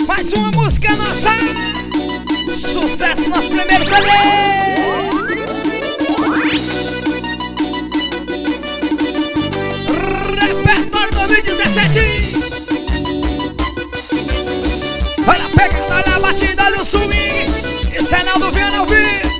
Mais uma música nossa, sucesso nosso primeiro CD. Repertório 2017. Olha a pegada, olha a batida, olha o swing. E Senaldo Viana ao vivo.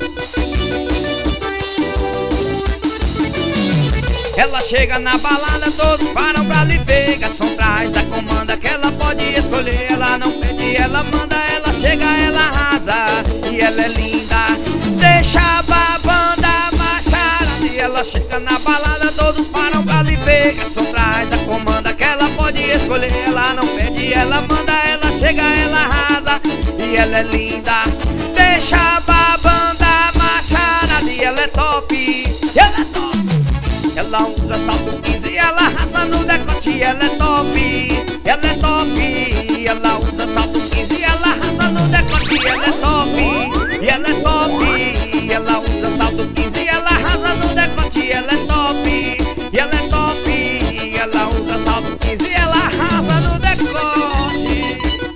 Ela chega na balada, todos param pra lhe ver. Garçom traz a comanda que ela pode escolher. Ela não pede, ela manda, ela chega, ela arrasa. E ela é linda, deixa a babanda macharada. E ela chega na balada, todos param pra lhe ver. Garçom traz a comanda que ela pode escolher. Ela não pede, ela manda, ela chega, ela arrasa. E ela é linda, deixa a babanda macharada. E ela é top, e ela é top. Ela usa salto 15, ela arrasa no decote. Ela é top, ela é top. Ela usa salto 15, ela arrasa no decote. Ela é top, ela é top. Ela usa salto 15, ela arrasa no decote. Ela é top, ela é top. Ela usa salto 15, ela arrasa no decote.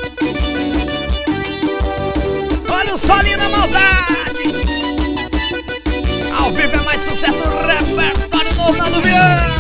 Olha o solinho na maldade. Ao vivo é mais sucesso, repertório novo Naldo Viana.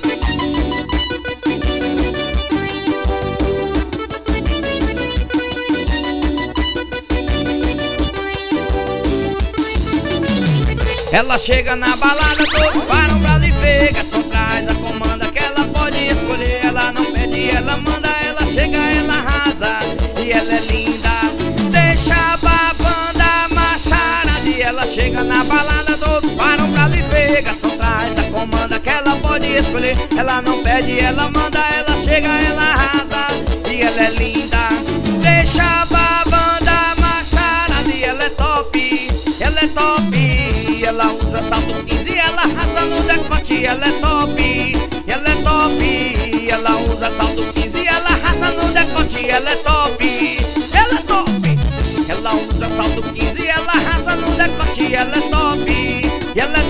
Ela chega na balada, todos param pra lhe ver. Garçom traz a comanda que ela pode escolher. Ela não pede, ela manda, ela chega, ela arrasa. E ela é linda, deixa a babanda macharada. E ela chega na balada, todos param pra lhe ver. Garçom traz a comanda que ela pode escolher. Ela não pede, ela manda, ela chega, ela arrasa. E ela é linda, deixa a babanda macharada. E ela é top, ela é top. Ela usa salto 15, ela arrasa no decote. Ela é top, ela é top. Ela usa salto 15, ela arrasa no decote. Ela é top, ela é top. Ela usa salto 15, ela arrasa no decote. Ela é top, ela é